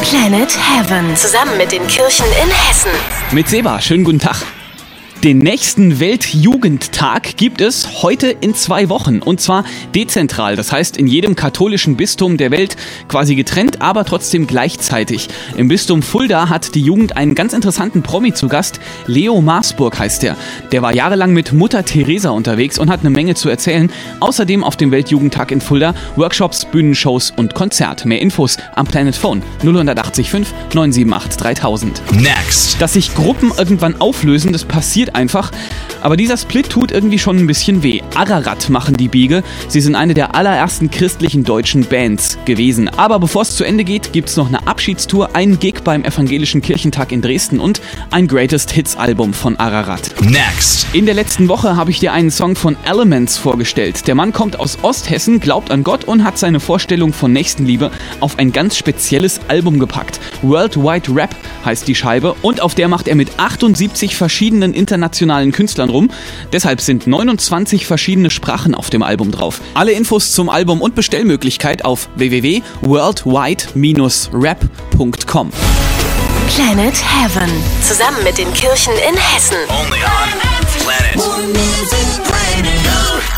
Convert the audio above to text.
Planet Heaven. Zusammen mit den Kirchen in Hessen. Mit Seba, schönen guten Tag. Den nächsten Weltjugendtag gibt es heute in 2 Wochen und zwar dezentral, das heißt in jedem katholischen Bistum der Welt quasi getrennt, aber trotzdem gleichzeitig. Im Bistum Fulda hat die Jugend einen ganz interessanten Promi zu Gast, Leo Marsburg heißt er. Der war jahrelang mit Mutter Teresa unterwegs und hat eine Menge zu erzählen. Außerdem auf dem Weltjugendtag in Fulda Workshops, Bühnenshows und Konzert. Mehr Infos am Planet Phone 0885 978 3000. Next. Dass sich Gruppen irgendwann auflösen, das passiert einfach. Aber dieser Split tut irgendwie schon ein bisschen weh. Ararat machen die Biege. Sie sind eine der allerersten christlichen deutschen Bands gewesen. Aber bevor es zu Ende geht, gibt's noch eine Abschiedstour, einen Gig beim Evangelischen Kirchentag in Dresden und ein Greatest Hits Album von Ararat. Next. In der letzten Woche habe ich dir einen Song von Elements vorgestellt. Der Mann kommt aus Osthessen, glaubt an Gott und hat seine Vorstellung von Nächstenliebe auf ein ganz spezielles Album gepackt. Worldwide Rap heißt die Scheibe und auf der macht er mit 78 verschiedenen internationalen Künstlern rum. Deshalb sind 29 verschiedene Sprachen auf dem Album drauf. Alle Infos zum Album und Bestellmöglichkeit auf www.worldwide-rap.com. Planet Heaven. Zusammen mit den Kirchen in Hessen. Only on Planet.